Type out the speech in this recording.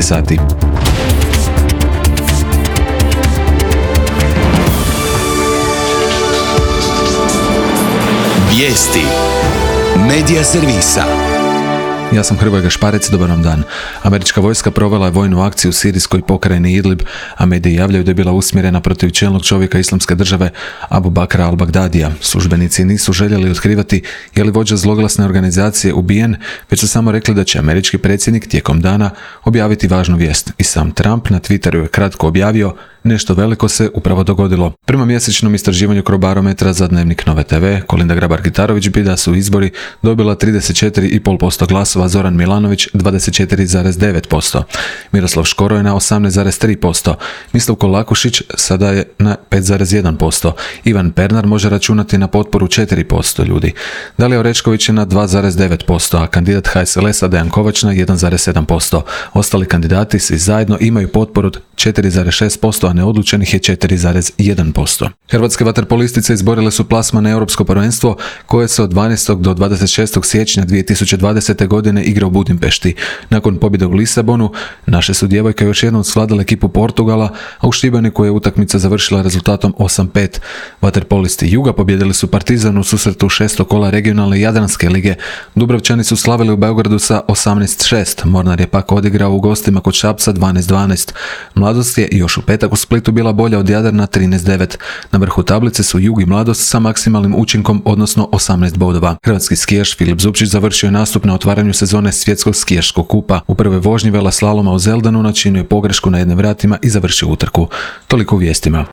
sati. Vijesti Medija servisa. Ja sam Hrvoje Gašparec, dobar vam dan. Američka vojska provela je vojnu akciju u sirijskoj pokrajini Idlib, a mediji javljaju da je bila usmjerena protiv čelnog čovjeka Islamske države Abu Bakra al-Bagdadija. Službenici nisu željeli otkrivati je li vođa zloglasne organizacije ubijen, već su samo rekli da će američki predsjednik tijekom dana objaviti važnu vijest. I sam Trump na Twitteru je kratko objavio: nešto veliko se upravo dogodilo. Prema mjesečnom istraživanju Crobarometra za Dnevnik Nove TV, Kolinda Grabar-Kitarović bi da su izbori dobila 34,5% glasova, Zoran Milanović 24,9%, Miroslav Škoro je na 18,3%, Mislav Kolakušić sada je na 5,1%, Ivan Pernar može računati na potporu 4% ljudi, Dalija Orešković je na 2,9%, a kandidat HSLS-a Dejan Kovač na 1,7%. Ostali kandidati svi zajedno imaju potporu od 4,6%, a neodlučenih je 4,1%. Hrvatske vaterpolistice izborile su plasman na Europsko prvenstvo koje se od 12. do 26. siječnja 2020. godine igra u Budimpešti. Nakon pobjede u Lisabonu, naše su djevojke još jednom svladale ekipu Portugala, a u Šibeniku je utakmica završila rezultatom 8:5. Vaterpolisti Juga pobjedili su Partizan u susretu 6. kola regionalne Jadranske lige. Dubrovčani su slavili u Beogradu sa 18:6. Mornar je pak odigrao u gostima kod Šapca 12:12. Mladost je još u petak u Splitu bila bolja od Jadrana 13:9. Na vrhu tablice su Jug i Mladost sa maksimalnim učinkom, odnosno 18 bodova. Hrvatski skijaš Filip Zupčić završio je nastup na otvaranju sezone svjetskog skijaškog kupa. U prvoj vožnji veleslaloma u Zeldanu načinio je pogrešku na jednim vratima i završio utrku. Toliko u vijestima.